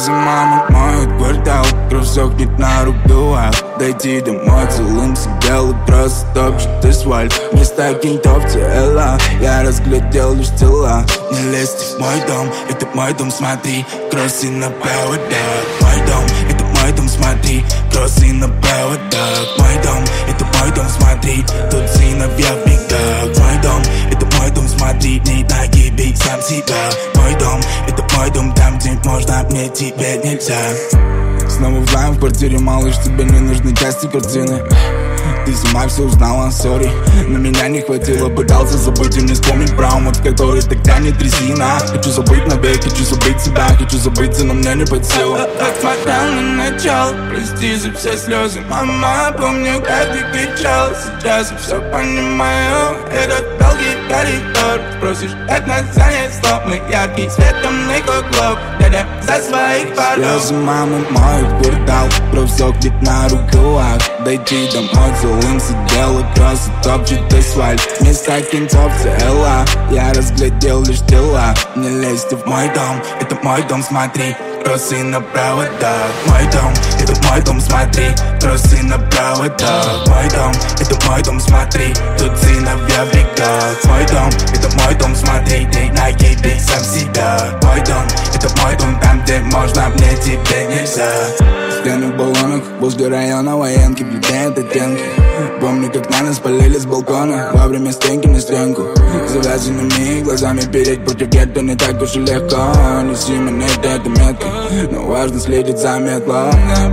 Слезы мамы моют квартал, кровь сохнет на ругах. Дойти домой целым белый кросс топчет асфальт. Вместо кентов тела я разглядел лишь тела. Не лезьте в мой дом, это мой дом, смотри. Кроссы на проводах. Мой дом, это мой дом, смотри. Кроссы на проводах. Мой дом, это мой дом, смотри. Тут сыновья в бегах. Мой дом, это мой дом, смотри. Не нагибей сам себя. Мой дом, это мой дом, там где можно, мне тебе нельзя. Снова вдвоем в квартире, малыш, тебе не нужны части картины. Ты сама все узнала, сори, но меня не хватило. Пытался забыть и не вспомнить про омут, который так тянет резина. Хочу забыть навек, хочу забыть себя, хочу забыться, но мне не под силу. Как смотрел на начало, прости за все слезы, мама. Помню, как ты кричал, сейчас я все понимаю. Этот долгий коридор, спросишь, как нас занять слов. Мы яркий свет, темный как лоб, глядя за своих порог. Слезы мамы моют квартал, кровь сохнет на рукавах. Дойти домой целым сидела, кроссы топчет асфальт. Вместо кентов тела я разглядел лишь тела. Не лезьте в мой дом, это мой дом, смотри. Кроссы на проводах. Мой дом, это мой дом, смотри. Кроссы на проводах. Мой дом, это мой дом, смотри. Тут сыновья в бегах. Мой дом, это мой дом, смотри. Ты нагибей сам себя. Мой дом, это мой дом, там где можно, мне тебе нельзя. Стены в баллонах, возле района военки плетают оттенки. Помню, как на нас полили с балкона во время стенки на стенку. Завязанными глазами переть против гетто не так уж и легко. Неси монеты, это метка, но важно следить за метлой.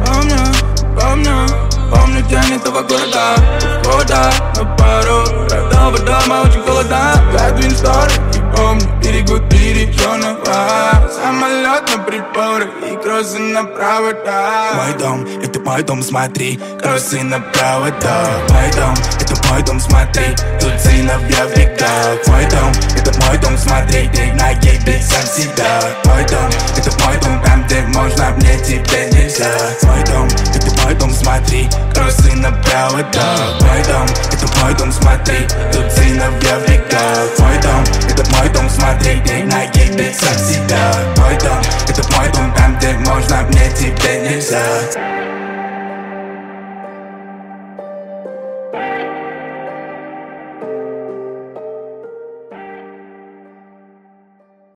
Помню тень этого города. Года на пару родного дома очень холода. Задвинь шторы и помню, берегут пережженного. Самолет на приборы и кроссы на проводах. Мой дом, это мой дом, смотри. Кроссы на проводах. Мой дом, это мой дом, смотри. Тут сыновья в бегах. Мой дом, это мой дом, смотри. Ты нагибей сам себя. Мой дом, это мой дом, там где можно, мне тебе нельзя. Мой дом, это мой дом, смотри. Кроссы на проводах. Мой дом, это мой дом, смотри. Тут сыновья в бегах. Мой дом, это мой дом, смотри. Ты нагибей сам себя.